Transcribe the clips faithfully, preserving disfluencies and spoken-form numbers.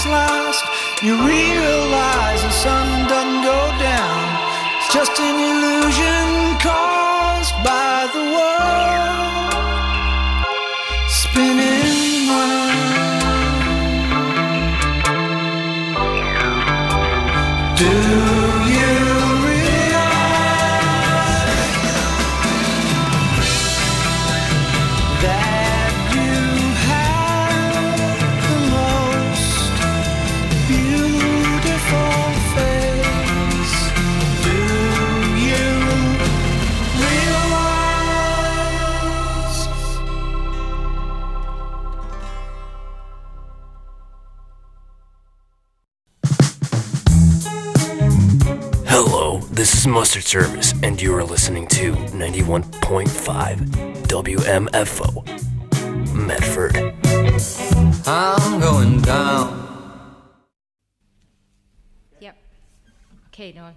is last. You realize the sun doesn't go down. It's just an illusion caused by the world spinning round. Do you This is Mustard Service, and you are listening to ninety-one point five W M F O, Medford. I'm going down. Yep. Okay, Noah.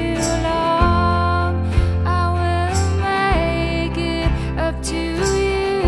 To you.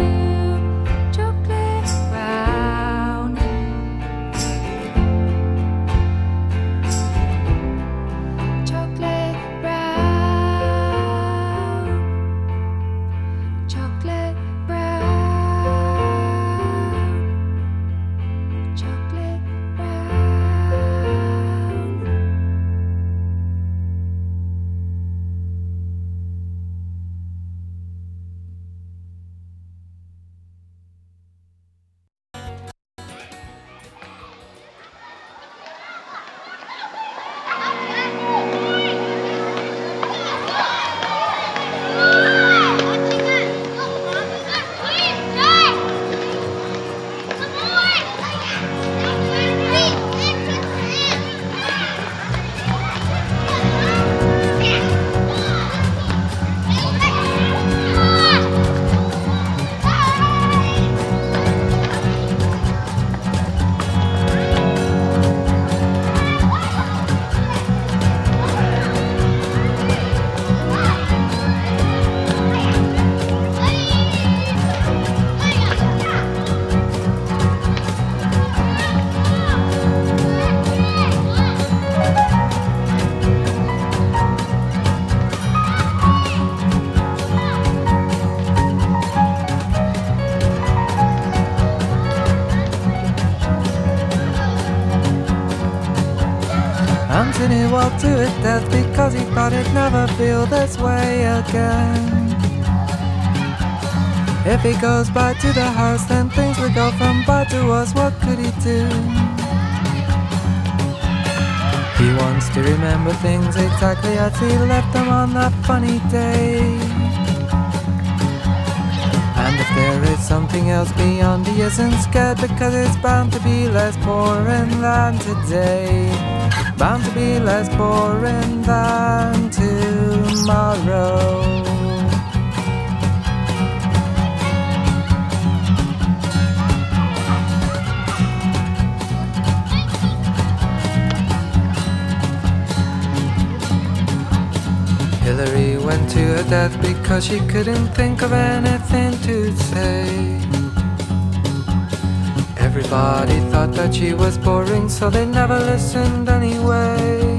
wall to his death because he thought he'd never feel this way again. If he goes back to the house, then things will go from bad to worse. What could he do? He wants to remember things exactly as he left them on that funny day. And if there is something else beyond, he isn't scared because it's bound to be less boring than today. Bound to be less boring than tomorrow. Hillary went to her death because she couldn't think of anything to say. Everybody thought that she was boring, so they never listened anyway.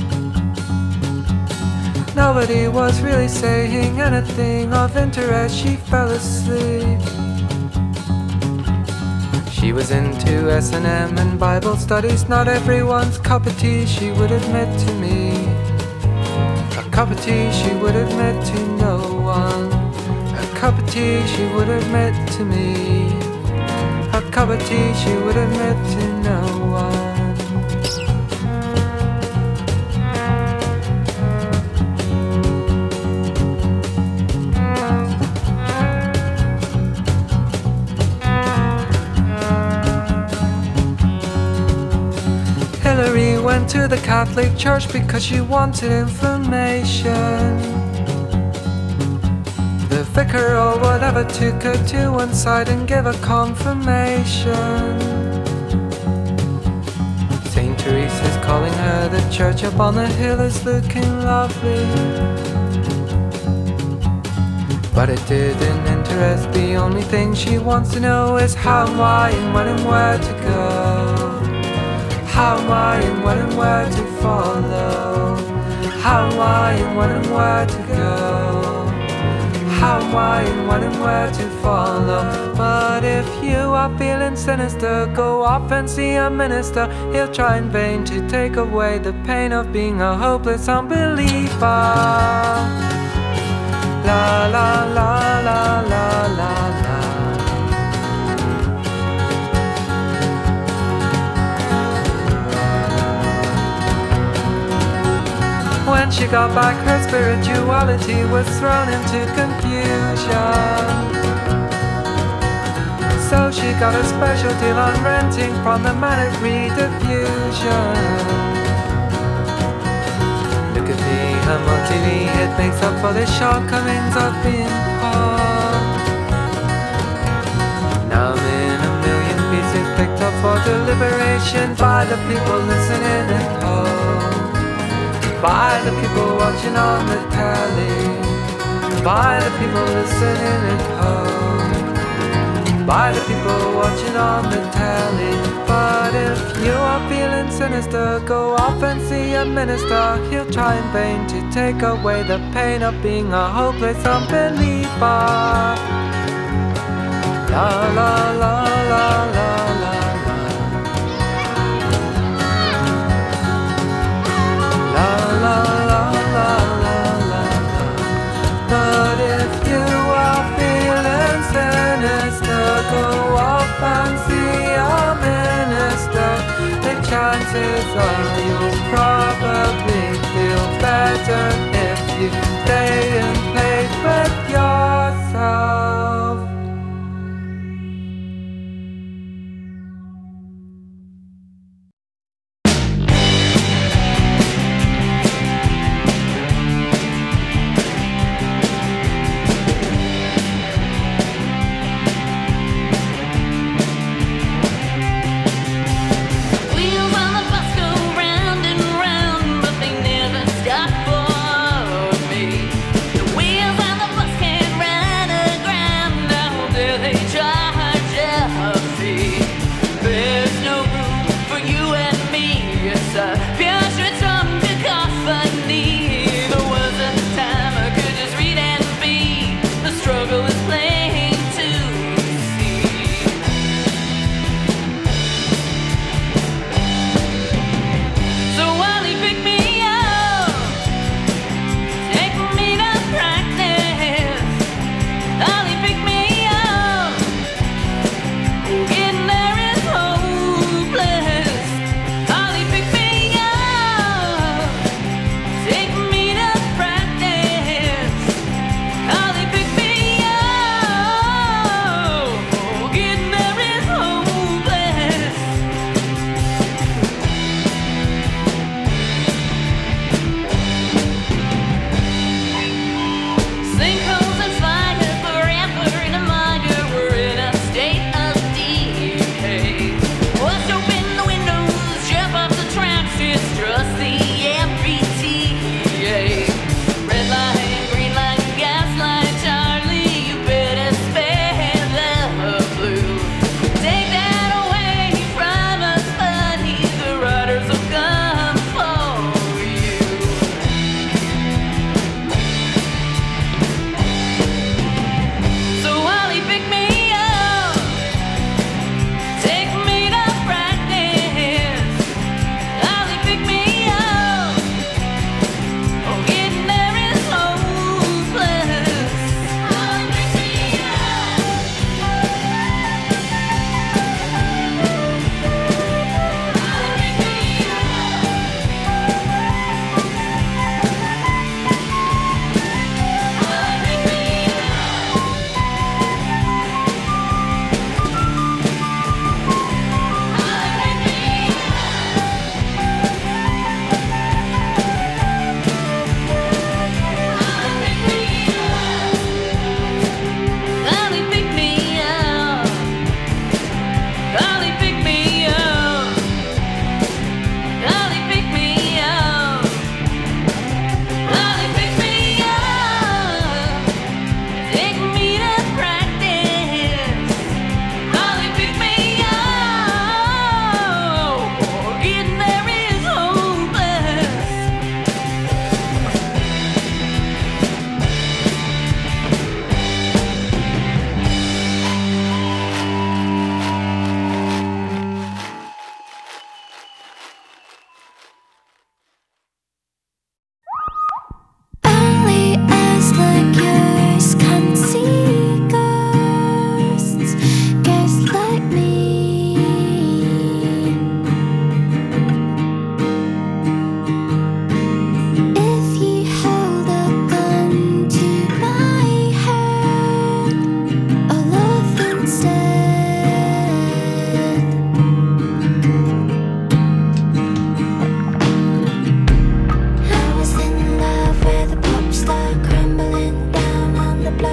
Nobody was really saying anything of interest. She fell asleep. She was into S and M and Bible studies. Not everyone's cup of tea, she would admit to me. A cup of tea she would admit to no one. A cup of tea she would admit to me. A cup of tea she would admit to no one. Hillary went to the Catholic Church because she wanted information. The vicar or whatever took her to one side and gave her confirmation. Saint Teresa's calling her, the church up on the hill is looking lovely. But it didn't interest. The only thing she wants to know is how and why and when and where to go. How and why and when and where to follow. How and why and when and where to go. How and why and when and where to follow. But if you are feeling sinister, go off and see a minister. He'll try in vain to take away the pain of being a hopeless unbeliever. La la la la la la la. When she got back, her spirituality was thrown into confusion. So she got a special deal on renting from the Manic Rediffusion. Look at me, I'm on T V, it makes up for the shortcomings of being poor. Now I'm in a million pieces picked up for deliberation by the people listening at home. By the people watching on the telly. By the people listening at home. By the people watching on the telly. But if you are feeling sinister, go off and see a minister. He'll try in vain to take away the pain of being a hopeless unbeliever. La la la la la la. La la la la la la. But if you are feeling sinister, go off and see a minister. The chances are you'll probably feel better if you stay in place with yourself. Wheels on the bus go round.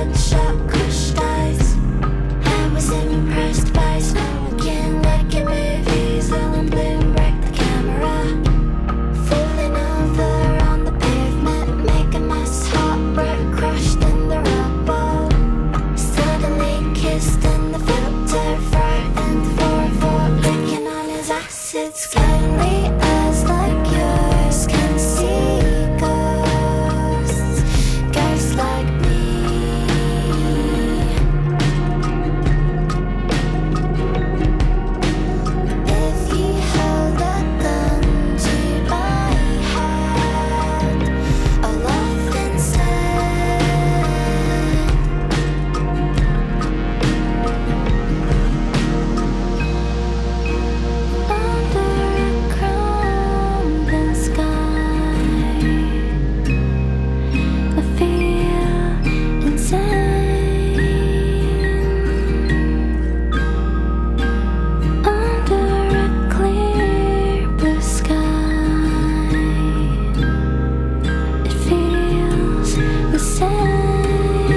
bloodshot crushed eyes. I was impressed by smoking like in movies. Ellen Bloom wrecked the camera, falling over on the pavement, making my heart break, crushed in the rubble. Suddenly kissed in the filter, frightened for a thought, licking on his acid skin. Only eyes like yours can see ghosts, ghosts like me. If you held a gun to my head, I'll laugh instead. Under a crumbling sky, I feel insane. Under a clear blue sky, it feels the same.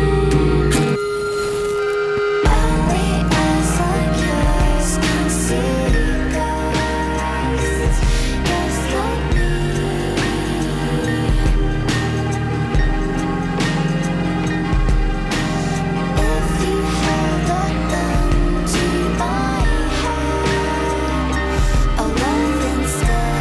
Only eyes like yours can see ghosts, ghosts like me. If you held a gun to my head, I'll laugh instead.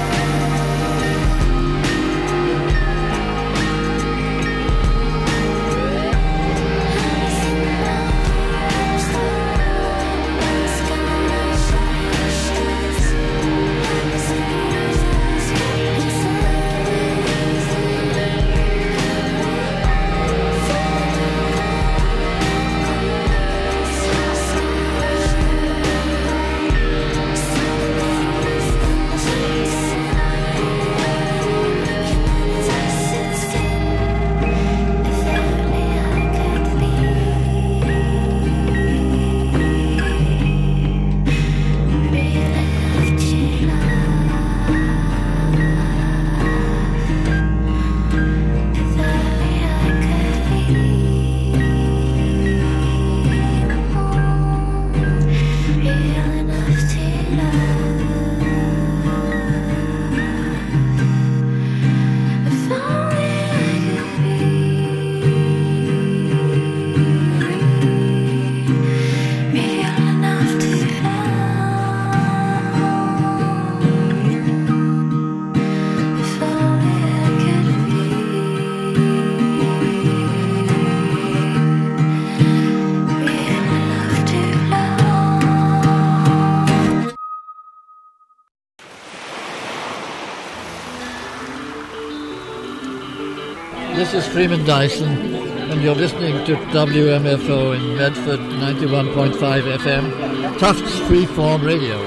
This is Freeman Dyson, and you're listening to W M F O in Medford, ninety-one point five F M, Tufts Freeform Radio.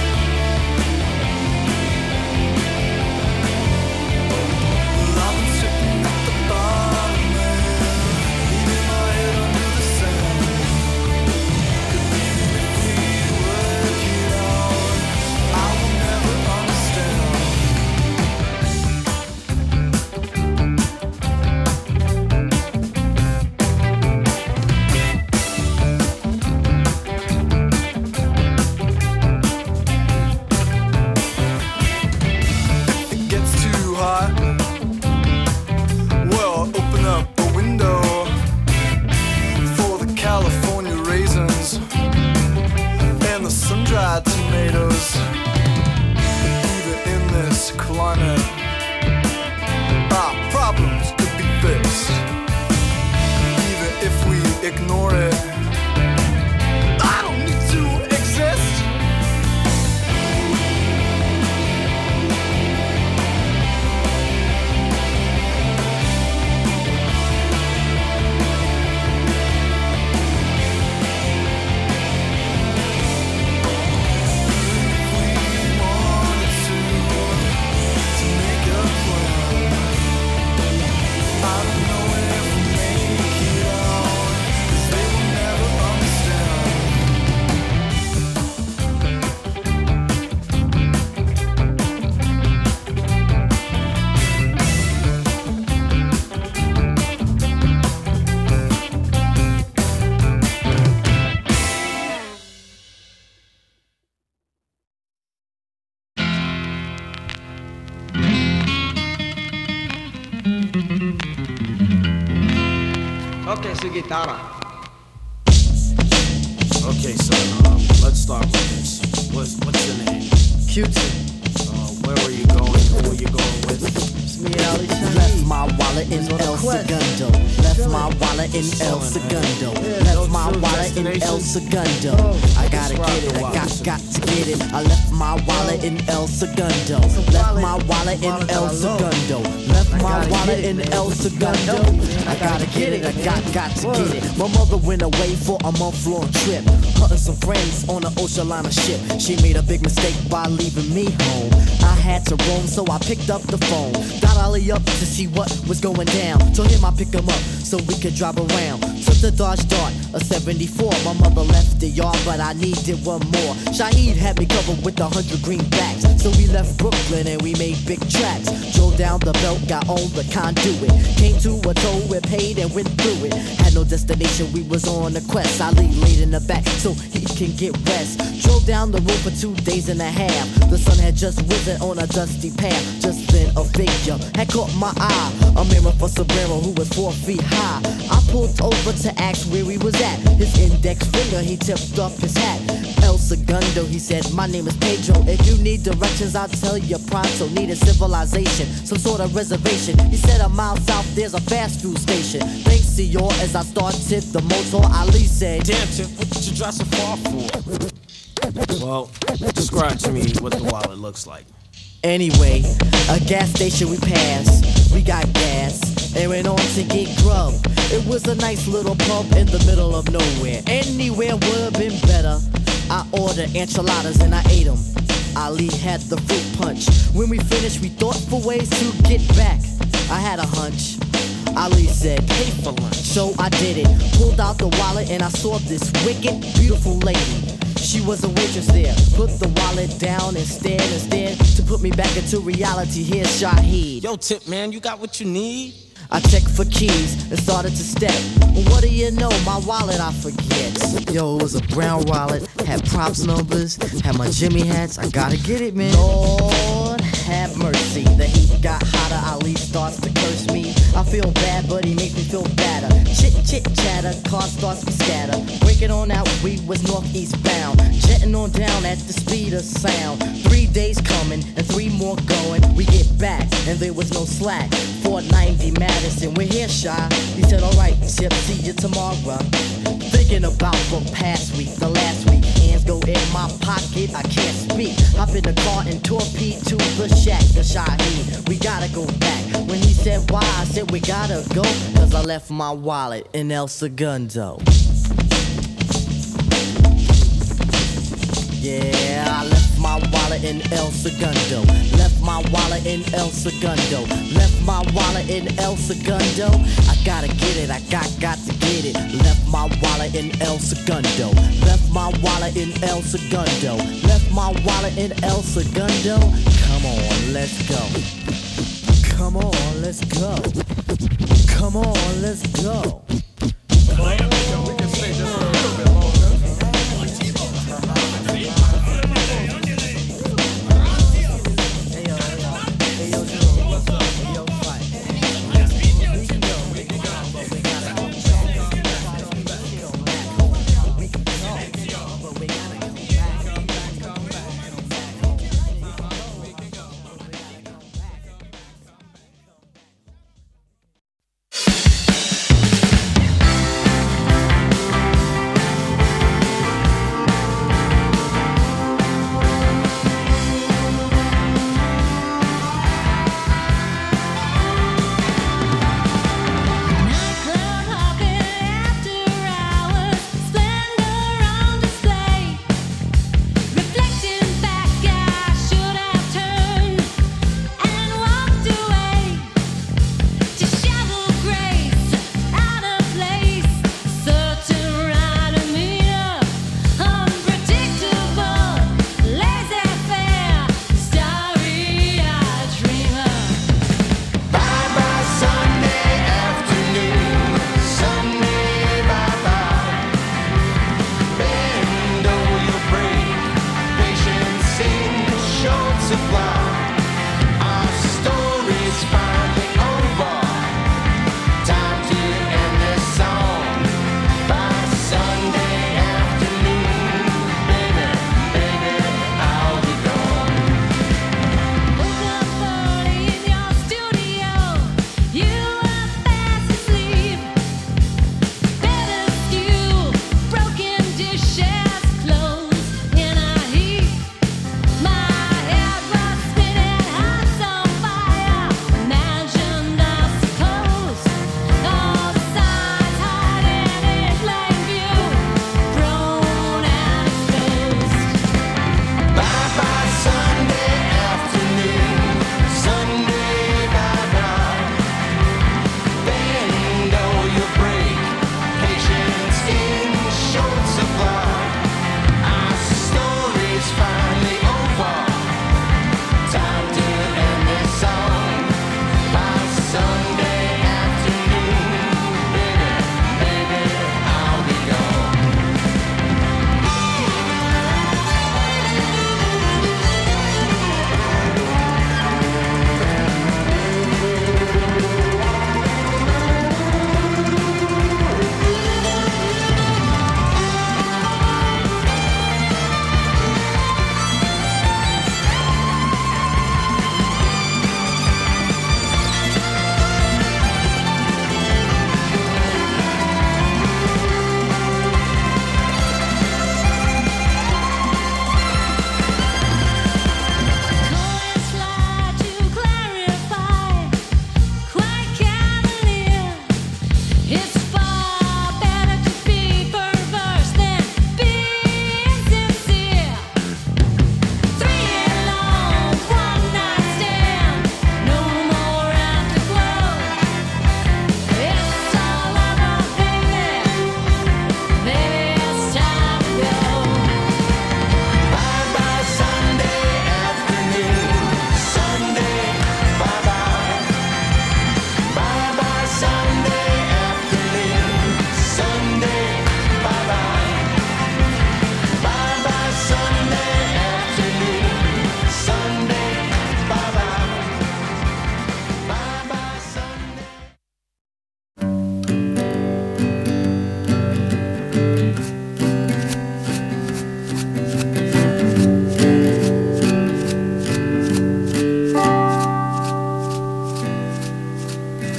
Love Okay, so guitarra. Okay, so um, let's start with this. What's, what's your name? Q-Tip. Uh, where were you going? Who were you going with? It's me and Ali Shaheed. Left my wallet in El Segundo. Left my wallet in El Segundo. Left my wallet in El Segundo. I gotta get it, I got, got to get it. I left my wallet in El Segundo. Left my wallet in El Segundo. Left my wallet in El Segundo. I gotta get it, I got, got to get it. My mother went away for a month-long trip, hunting some friends on an ocean liner ship. She made a big mistake by leaving me home. I had to roam, so I picked up the phone. Got Ali up to see what was going down. Told him I pick him up so we could drive around. Took the Dodge Dart, a seventy-four. My mother left the yard, but I needed one more. Shaheed had me covered with a hundred greenbacks. So we left Brooklyn and we made big tracks. Drove down the belt, got on the conduit. Came to a toll, we paid and went through it. Had no destination, we was on a quest. Ali laid in the back so he can get rest. Drove down the road for two days and a half. The sun had just risen on a dusty path. Just then a figure had caught my eye. A mirror for Sombrero who was four feet high. I pulled over to ask where he was at. His index finger, he tipped up his hat. El Segundo, he said, my name is Pedro. If you need directions, I'll tell you pronto. Need a civilization, some sort of reservation. He said a mile south, there's a fast food station. Thanks, senor, as I started the motor, Ali said, damn, Tip, what did you drive so far for? Well, describe to me what the wallet looks like. Anyway, a gas station we passed, we got gas, and went on to get grub. It was a nice little pub in the middle of nowhere. Anywhere would've been better. I ordered enchiladas and I ate them. Ali had the fruit punch. When we finished, we thought for ways to get back. I had a hunch. Ali said, pay for lunch. So I did it. Pulled out the wallet and I saw this wicked, beautiful lady. She was a waitress there. Put the wallet down and stared and stared to put me back into reality. Here's Shaheed. Yo, Tip, man, you got what you need? I checked for keys and started to step. What do you know? My wallet I forget. Yo, it was a brown wallet, had props numbers, had my Jimmy hats. I gotta get it, man. Lord have mercy. The heat got hotter. Ali starts to curse me. I feel bad, but he makes me feel badder. Chit chit chatter, car starts to scatter. Breaking on out, we was northeast bound. Jetting on down at the speed of sound. Three days coming and three more going. We get back and there was no slack. four ninety Madison, we're here, Shy. He said, alright, Chip, see you tomorrow. Thinking about the past week, the last week. Hands go in my pocket, I can't speak. Hop in the car and torpedo to the shack, the Shaheed. We gotta go back. When he said why, I said we gotta go. Cause I left my wallet in El Segundo. Yeah, I left my wallet in El Segundo. Left my wallet in El Segundo. Left my wallet in El Segundo. I gotta get it, I got, got to get it. Left my wallet in El Segundo. Left my wallet in El Segundo. Left my wallet in El Segundo. Come on, let's go. Come on, let's go. Come on, let's go. We can stay just a little bit longer.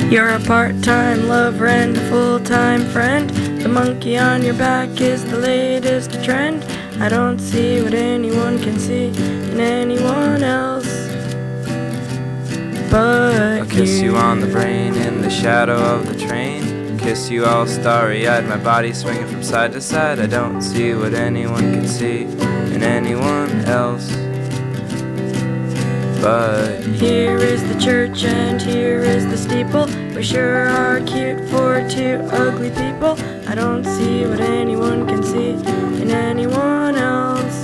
You're a part-time lover and a full-time friend. The monkey on your back is the latest trend. I don't see what anyone can see in anyone else but I'll kiss you. you on the brain in the shadow of the train. Kiss you all starry-eyed, my body swinging from side to side. I don't see what anyone can see in anyone else but you. Here is the church and here is the steeple. We sure are cute for two ugly people. I don't see what anyone can see in anyone else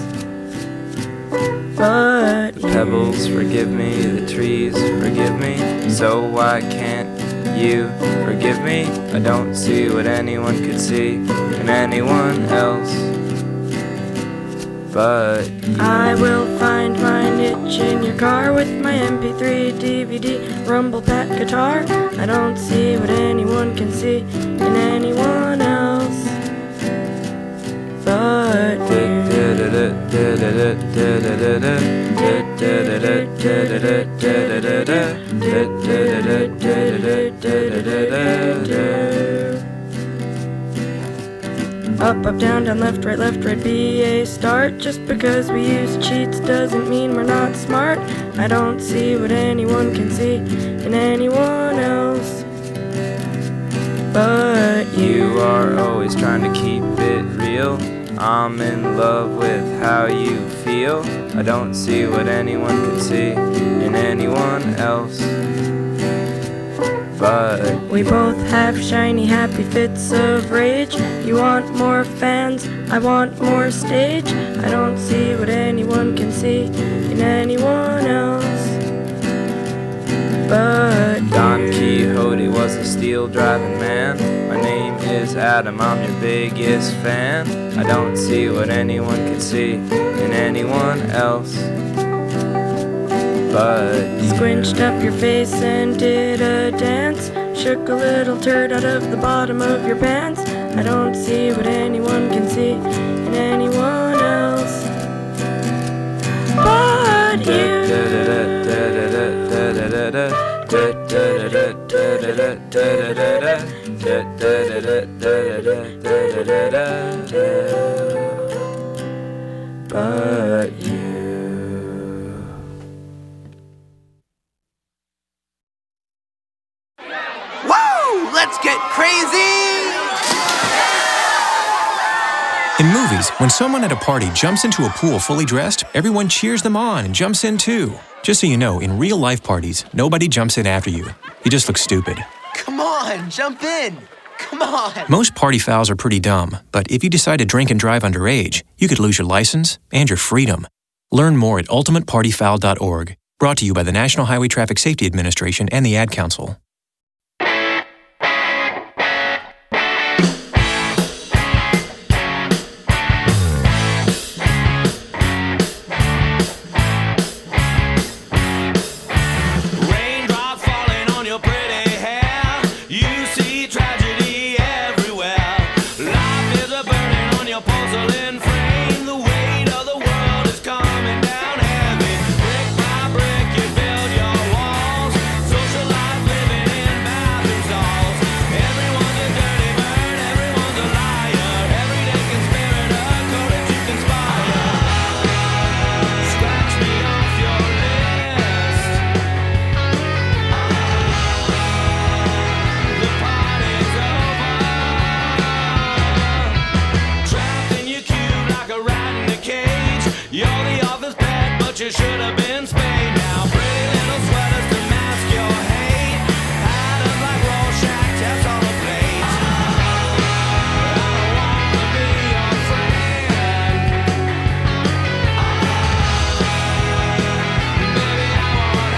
but the pebbles forgive me, the trees forgive me. So why can't you forgive me? I don't see what anyone could see in anyone else but you. I will find my niche in your car with my M P three, D V D, rumble pack guitar. I don't see what anyone can see in anyone else but you. Up, up, down, down, left, right, left, right, B A start. Just because we use cheats doesn't mean we're not smart. I don't see what anyone can see in anyone else but you. You are always trying to keep it real. I'm in love with how you feel. I don't see what anyone can see in anyone else but we both have shiny, happy fits of rage. You want more fans, I want more stage. I don't see what anyone can see in anyone else but Don you. Quixote was a steel driving man. My name is Adam, I'm your biggest fan. I don't see what anyone can see in anyone else but you. Squinched up your face and did a dance. Shook a little turd out of the bottom of your pants. I don't see what anyone can see in anyone else but you. But you. Woo! Let's get crazy! In movies, when someone at a party jumps into a pool fully dressed, everyone cheers them on and jumps in too. Just so you know, in real-life parties, nobody jumps in after you. You just look stupid. Come on, jump in! Come on! Most party fouls are pretty dumb, but if you decide to drink and drive underage, you could lose your license and your freedom. Learn more at ultimate party foul dot org. Brought to you by the National Highway Traffic Safety Administration and the Ad Council. You should have been spayed. Now pretty little sweaters to mask your hate. Had us like Rorschach tests on a plate. I don't wanna be your friend. Baby, I want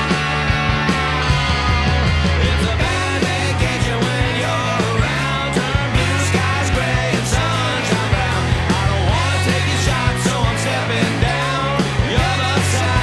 out. It's a bad vacation when you're around. Turn blue skies gray and sunshine brown. I don't wanna take your shot, so I'm stepping down. You're the side.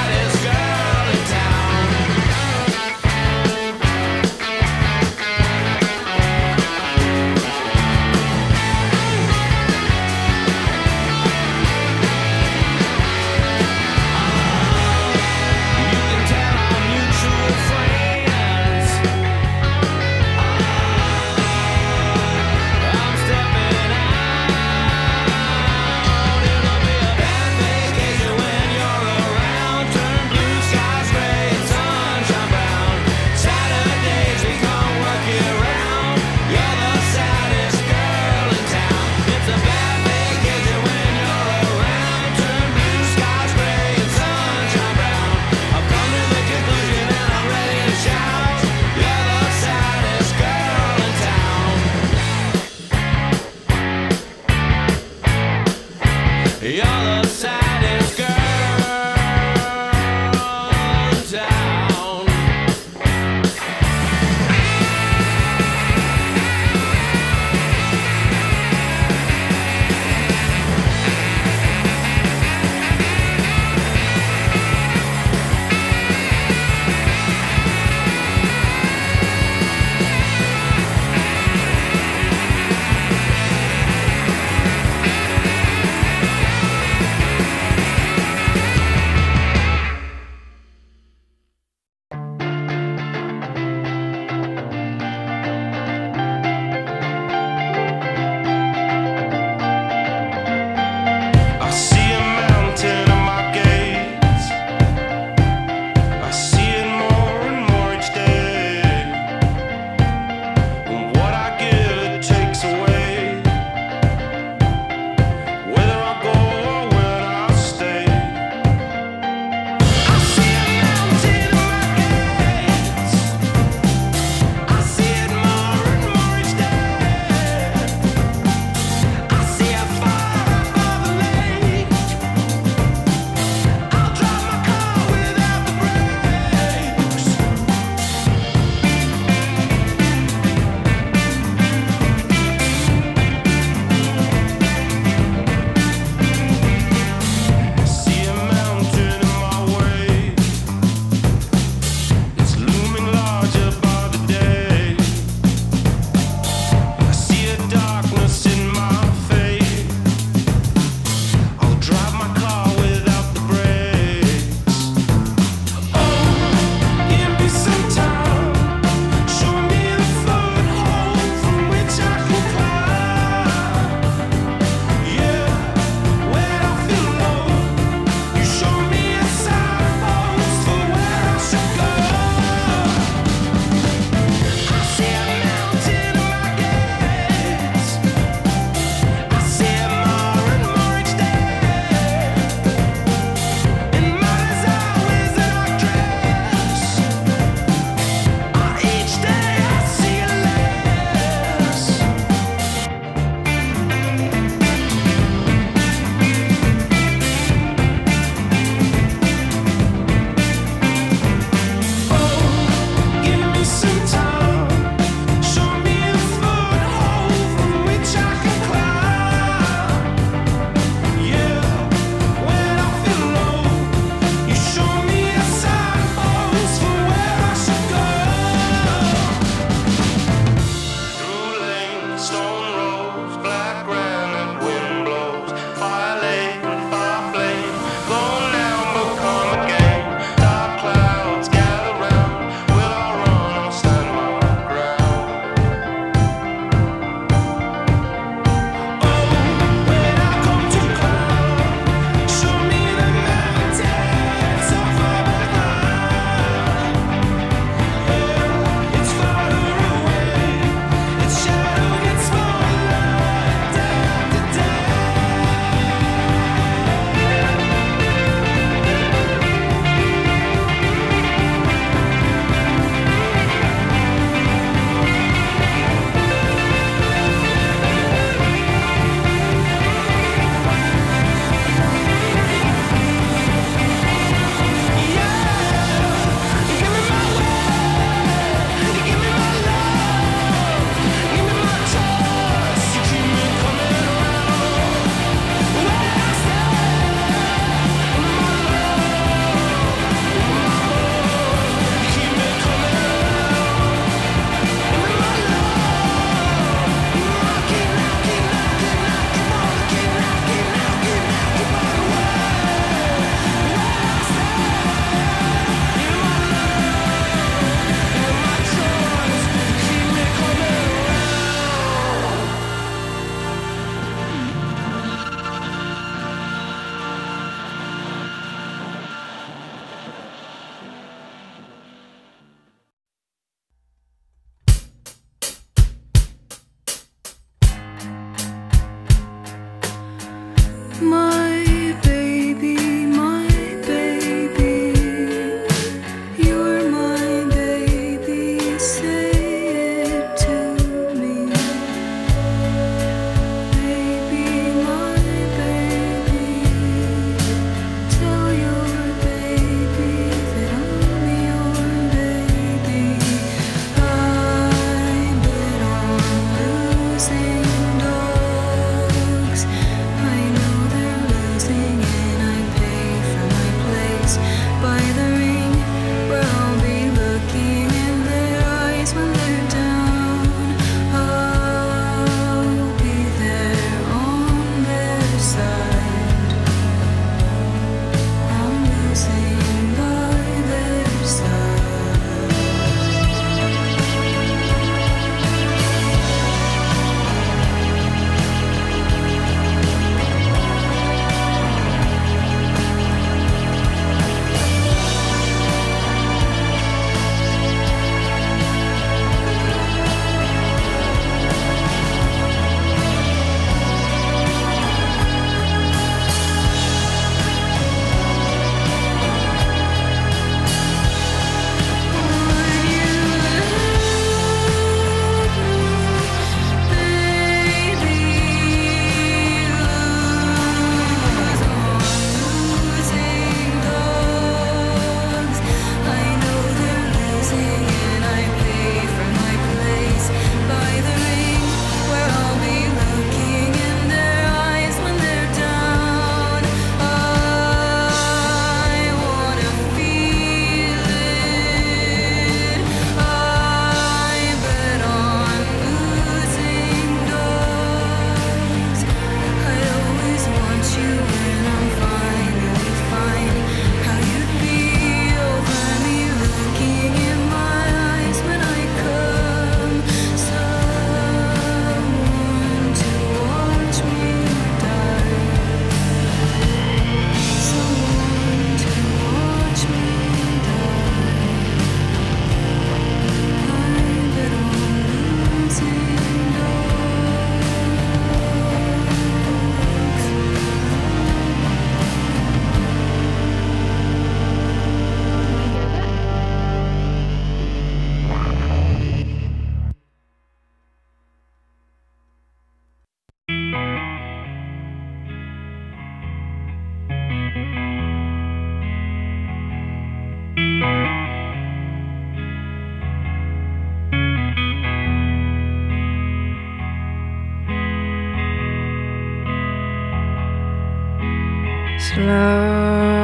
slow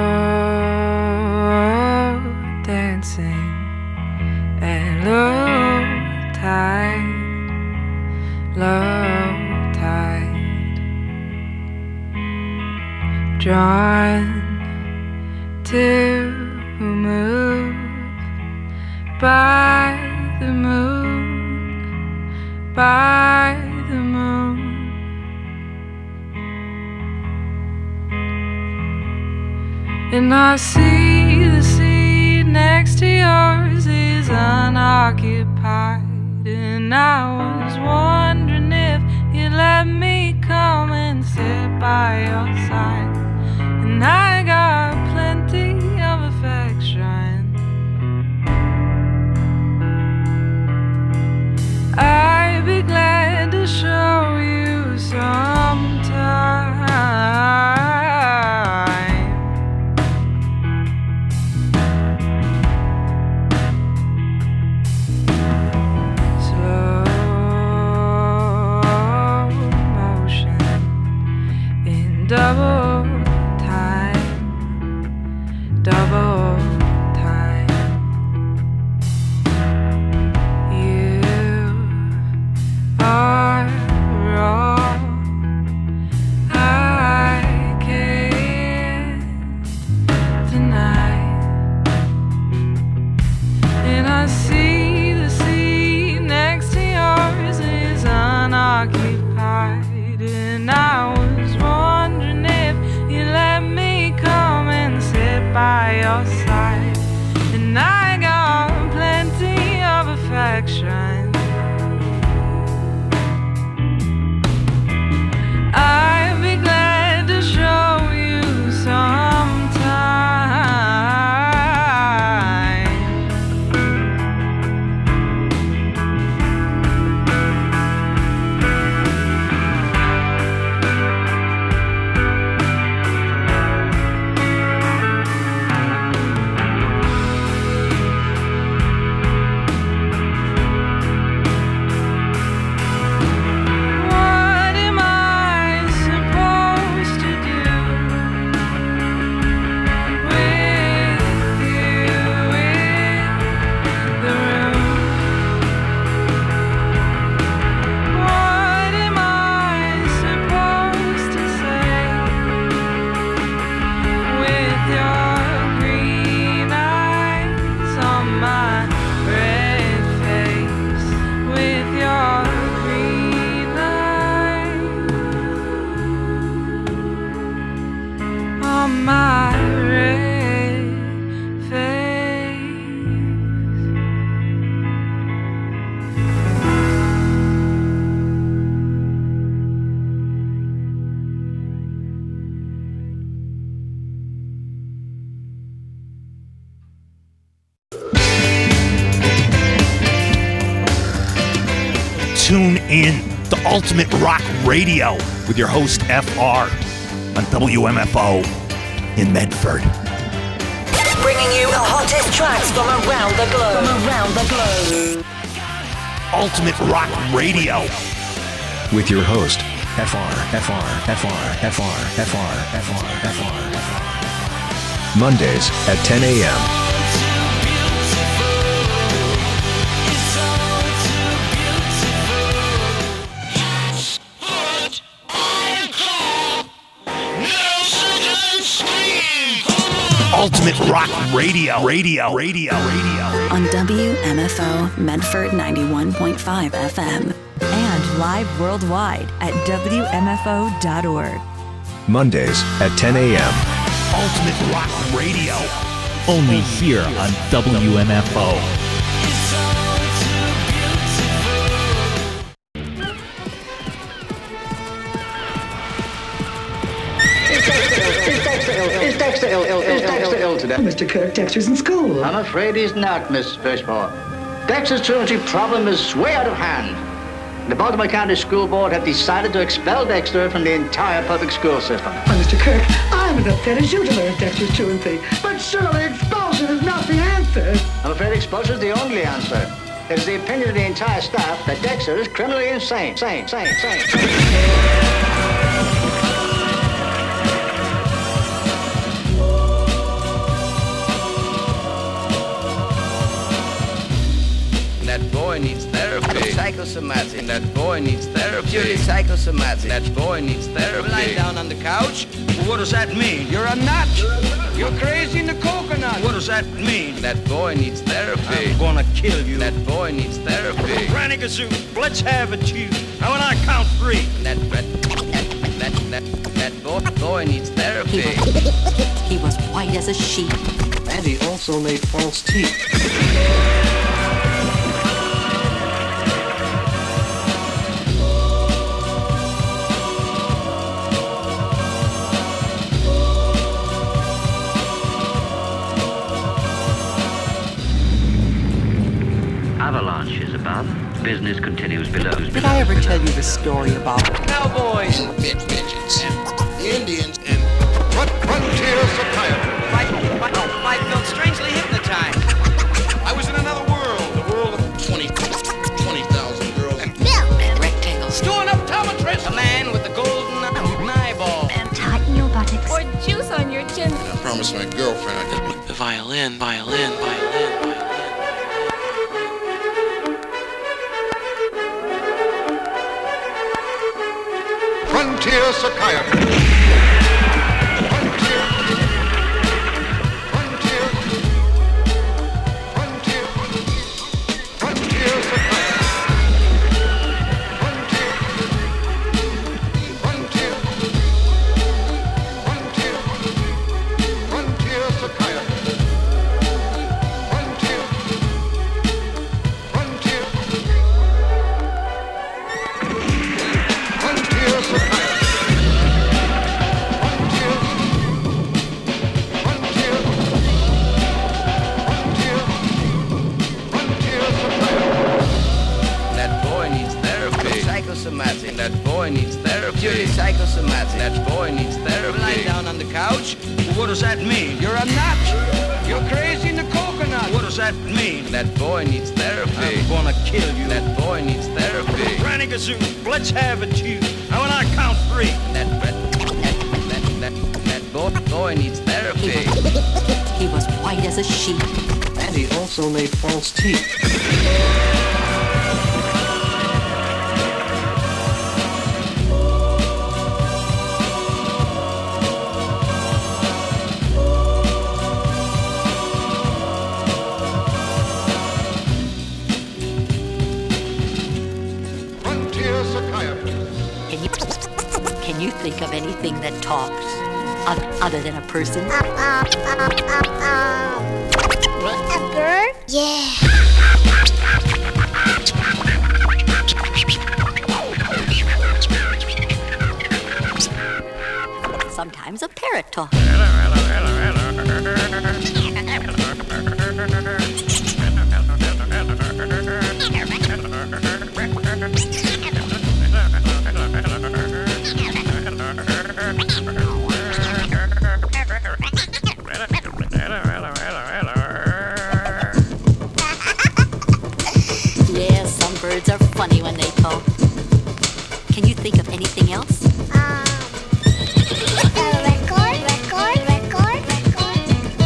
dancing at low tide, low tide, drawn to move by the moon, by the moon. And I see the sea next to yours is unoccupied. And I was wondering if you'd let me come and sit by your side. And I got plenty of affection. I'd be glad to show you sometime. Double time, double time. You are wrong. I can't deny. And I see the sea next to yours is unoccupied. And I was wondering if you let me come and sit by your side. And I got plenty of affection. I'd be glad to show you sometime. What am I supposed to do with you in the room? What am I supposed to say with your green eyes on my red face? With your green eyes on my red face. Tune in to Ultimate Rock Radio with your host F R on W M F O in Medford. Bringing you the hottest tracks from around the globe. From around the globe. Ultimate Rock Radio with your host F R, F R, F R, F R, F R, F R, F R, F R. Mondays at ten a.m. Ultimate Rock Radio, Radio, Radio, Radio. On W M F O Medford ninety-one point five F M. And live worldwide at W M F O dot org. Mondays at ten a.m. Ultimate Rock Radio. Only here on W M F O. Is Dexter ill? Is Dexter ill today? Mister Kirk, Dexter's in school. I'm afraid he's not, Miss Fishmore. Dexter's truancy problem is way out of hand. The Baltimore County School Board have decided to expel Dexter from the entire public school system. Well, Mister Kirk, I'm as upset as you to learn Dexter's truancy. But surely expulsion is not the answer. I'm afraid expulsion is the only answer. It is the opinion of the entire staff that Dexter is criminally insane. Sane, sane, sane, sane. Psychosomatic. That boy needs therapy. Purely psychosomatic. That boy needs therapy. Lying down on the couch. Well, what does that mean? You're a nut. You're crazy in the coconut. What does that mean? That boy needs therapy. I'm gonna kill you. That boy needs therapy. Granny Gazoo, let's have it, you. Now when I count three. That that that that that, that boy, boy needs therapy. He was, he was white as a sheet. And he also made false teeth. Avalanche is above. Business continues below. Did I ever tell you the story about cowboys and midgets and Indians and frontier psychiatry? I felt strangely hypnotized. I was in another world, the world of twenty thousand girls. And milk. And rectangles. Doing optometrist. A man with a golden eyeball. And tighten your buttocks. Or juice on your chin. I promised my girlfriend I could. The violin, violin, violin, violin. Frontier psychiatry. That boy needs therapy. Purely psychosomatic. That boy needs therapy. Lying down on the couch. Well, what does that mean? You're a nut. You're crazy in the coconut. What does that mean? That boy needs therapy. I'm gonna kill you. That boy needs therapy. Granny Gazoo, let's have it, you. Now when I count three. That that that that, that, that boy, boy needs therapy. He was, he was white as a sheet. And he also made false teeth. Can you, can you think of anything that talks other than a person? Um, um, um, um, um. A bird? Yeah. Sometimes a parrot talks. Yeah, some birds are funny when they talk. Can you think of anything else? Um, a record, record, record, record.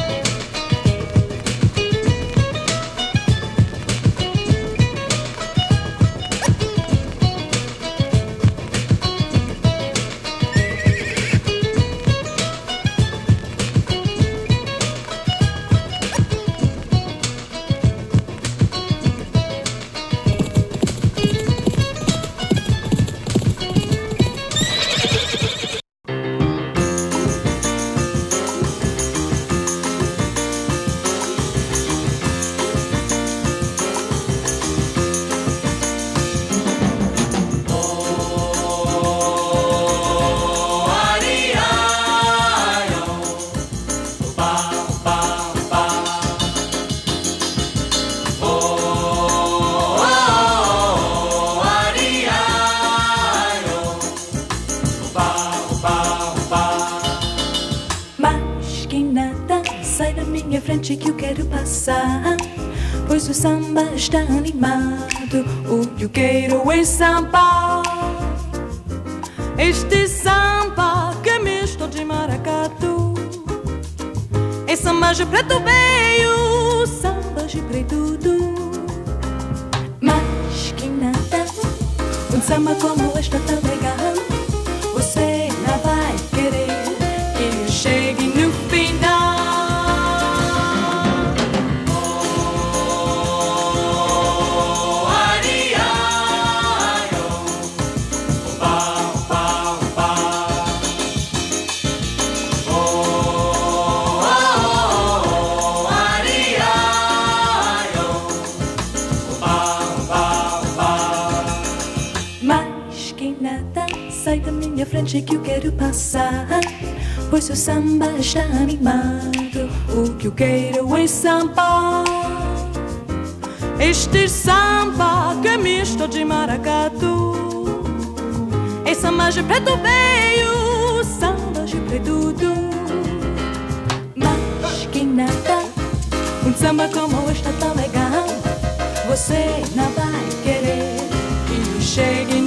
minha frente que eu quero passar, pois o samba está animado, o que eu quero é samba. Este samba que é misto de maracatu, é samba de preto veio, samba de preto, mas que nada. Um samba como este tão legal, você não vai querer que eu chegue no final. Oh, ai, ai, oh, ba, ba, ba. Oh, oh, oh, ai, ai, oh, ba, ba, ba. Mais que nada, sai da minha frente que eu quero passar, pois seu samba está animado. O que eu quero é samba, este samba que é misto de maracatu. É samba de preto veio, samba de preto do. Mais que nada, um samba como este tão legal, você não vai querer que eu chegue